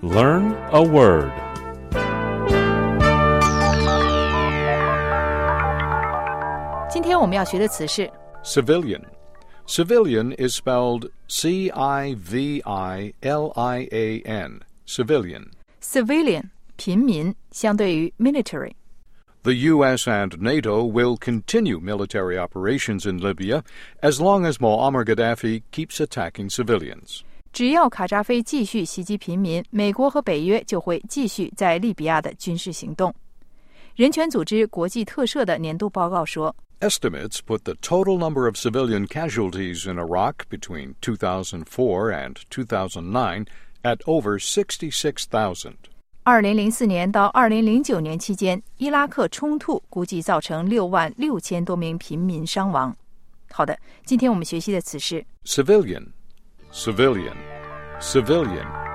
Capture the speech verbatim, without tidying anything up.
Learn a word. Today 今天我们要学的词是 Civilian. Civilian is spelled C I V I L I A N. Civilian. civilian 平民，相对于 military。 The U S and NATO will continue military operations in Libya as long as Muammar Gaddafi keeps attacking civilians. 只要卡扎菲继续袭击平民，美国和北约就会继续在利比亚的军事行动。人权组织国际特赦的年度报告说 Estimates put the total number of civilian casualties in Iraq between two thousand four and two thousand nine at over sixty-six thousand. 二零零四年到二零零九年期间，伊拉克冲突估计造成六万六千多名平民伤亡。好的，今天我们学习的词是 Civilian, civilian, civilian.